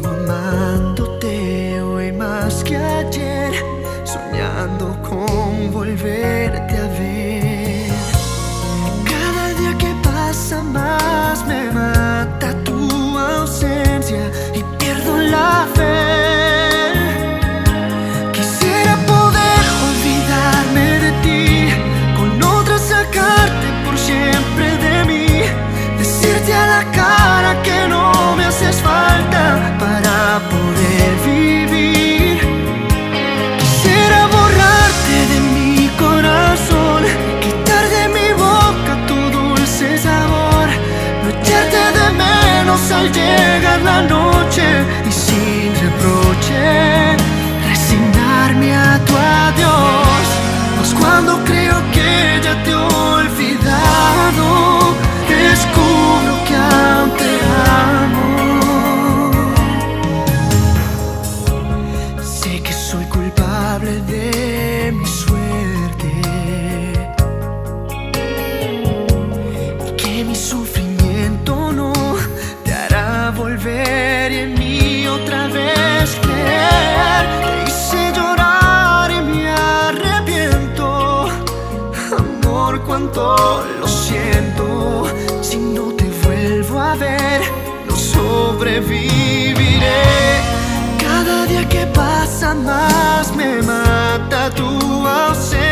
Sigo amándote hoy más que ayer, soñando con volverte a ver. Cada día que pasa más me mata tu ausencia y pierdo la fe. Quisiera poder olvidarme de ti, con otra sacarte por siempre de mí, decirte a la cara que no me haces falta para poder vivir. Quisiera borrarte de mi corazón, quitar de mi boca tu dulce sabor, no echarte de menos al llegar la noche y sin reproche resignarme a tu adiós. Pues cuando creo que ya te he olvidado, descubro que aún te amo. Sé que soy culpable de mi suerte y que mi sufrimiento no te hará volver y en mí otra vez creer. Te hice llorar y me arrepiento, amor, cuánto lo siento. Si no te vuelvo a ver, no sobreviviré. Cada día que pasa más me mata tu ausencia